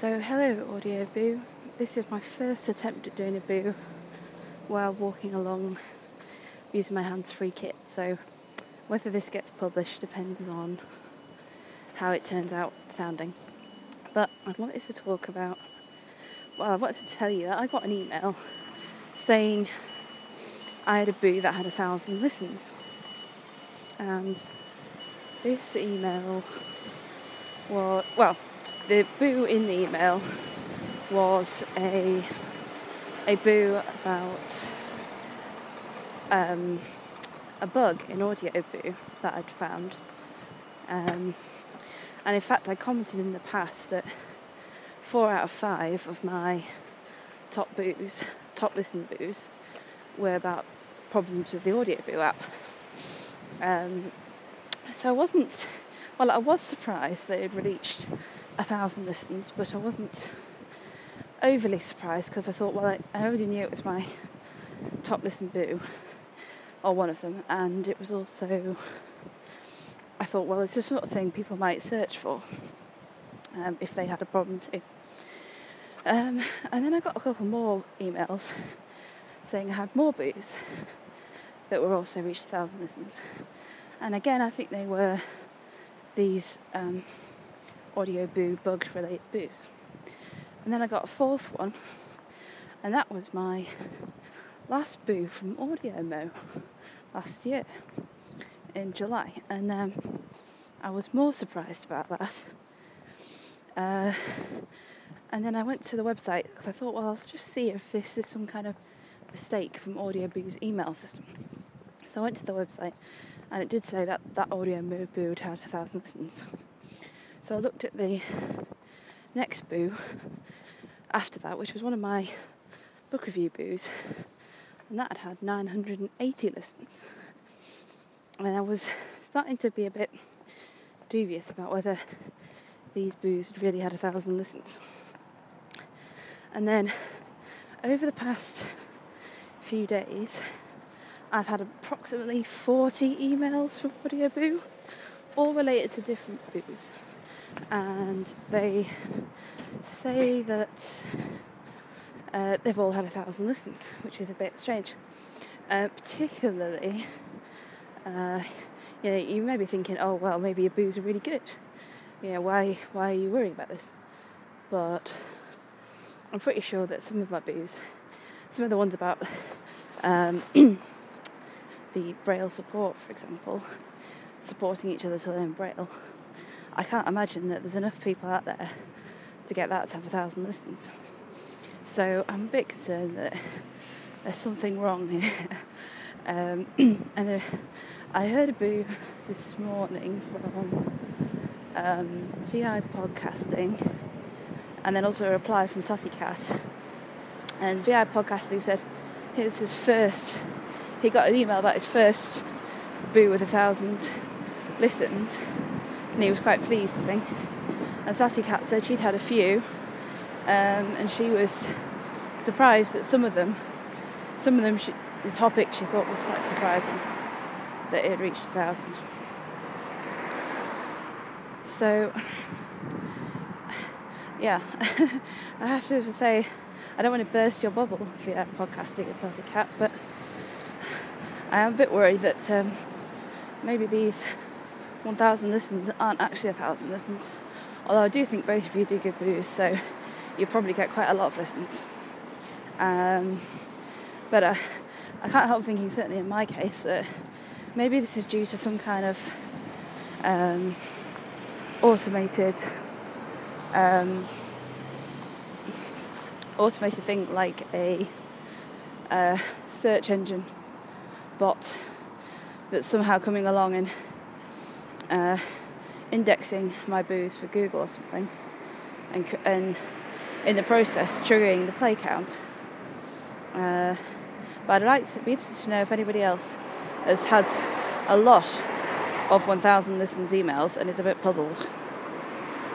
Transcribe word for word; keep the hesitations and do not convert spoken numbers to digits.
So hello Audio Boo, this is my first attempt at doing a boo while walking along using my hands-free kit, so whether this gets published depends on how it turns out sounding. But I wanted to talk about, well I wanted to tell you that I got an email saying I had a boo that had a thousand listens, and this email was, well the boo in the email was a a boo about um, a bug in Audio Boo that I'd found. Um, and in fact, I commented in the past that four out of five of my top boos, top listened boos, were about problems with the Audio Boo app. Um, so I wasn't, well, I was surprised that it reached a thousand listens, but I wasn't overly surprised because I thought, well, I, I already knew it was my top listened boo, or one of them, and it was also, I thought, well, it's the sort of thing people might search for um, if they had a problem too. Um, and then I got a couple more emails saying I had more boos that were also reached a thousand listens, and again, I think they were these um, Audio Boo bug related boos. And then I got a fourth one, and that was my last boo from AudioMo last year in July, and um, I was more surprised about that. Uh, and then I went to the website because I thought, well, I'll just see if this is some kind of mistake from Audio Boo's email system. So I went to the website, and it did say that that AudioMo boo had had a thousand listens. So I looked at the next boo after that, which was one of my book review boos, and that had had nine hundred eighty listens. And I was starting to be a bit dubious about whether these boos had really had a thousand listens. And then over the past few days, I've had approximately forty emails from Audio Boo, all related to different boos. And they say that uh, they've all had a thousand listens, which is a bit strange. Uh, particularly, uh, you know, you may be thinking, oh well, maybe your boos are really good. You know, why why are you worrying about this? But I'm pretty sure that some of my boos, some of the ones about um, the Braille support, for example, supporting each other to learn Braille, I can't imagine that there's enough people out there to get that to have a thousand listens. So I'm a bit concerned that there's something wrong here. um, and uh, I heard a boo this morning from um, V I Podcasting, and then also a reply from Sassy Cat. And V I Podcasting said it's his first, he got an email about his first boo with a thousand listens, and he was quite pleased, I think. And Sassy Cat said she'd had a few, um, and she was surprised that some of them, some of them, she, the topic she thought was quite surprising, that it had reached a thousand. So, yeah, I have to say, I don't want to burst your bubble if you're podcasting at Sassy Cat, but I am a bit worried that um, maybe these one thousand listens aren't actually a thousand listens. Although I do think both of you do good boos, so you probably get quite a lot of listens. Um, but uh, I can't help thinking, certainly in my case, that maybe this is due to some kind of um, automated um, automated thing, like a uh, search engine bot that's somehow coming along and uh, indexing my boos for Google or something, and, and in the process triggering the play count. Uh, but I'd like to be interested to know if anybody else has had a lot of one thousand listens emails and is a bit puzzled.